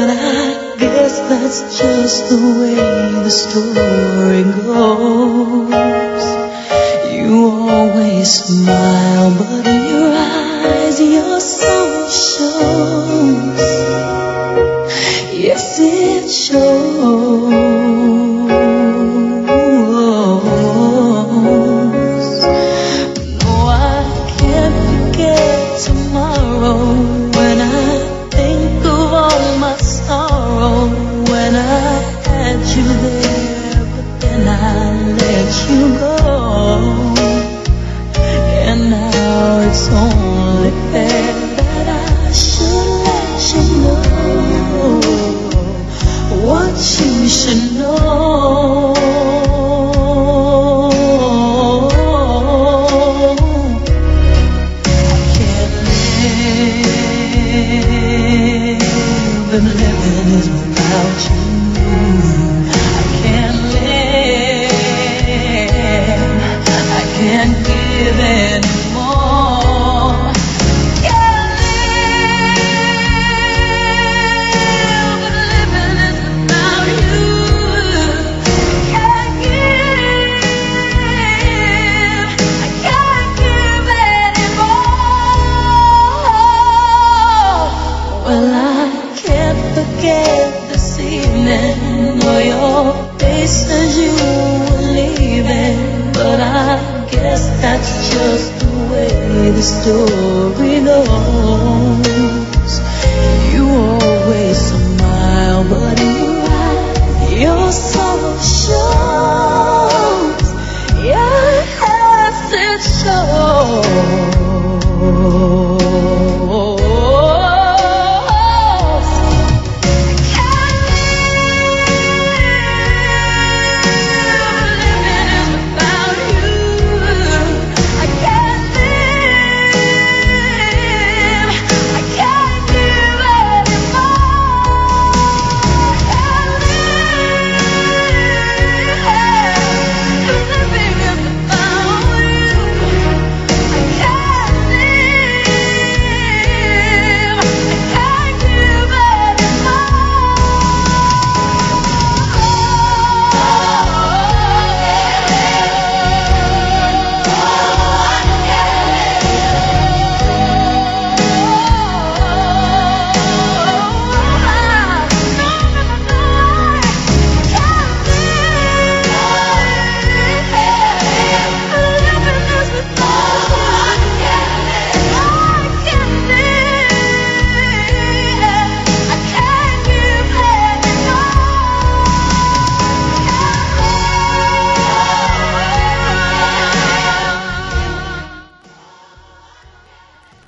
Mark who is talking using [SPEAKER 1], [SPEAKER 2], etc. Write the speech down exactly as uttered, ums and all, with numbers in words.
[SPEAKER 1] But I guess that's just the way the story goes. You always smile, but in your eyes your soul shows. Yes, it shows. No, I can't forget tomorrow when I think of all my sorrow. When I had you there, but then I let you go. And now it's only fair that I should let you know what you should know. I can't live, and living is without you. I can't live, I can't give anymore. Can't live, but living is without you. Can't give, I can't give anymore. Well, I can't forget this evening or your face as you were leaving. But I guess that's just the way the story goes.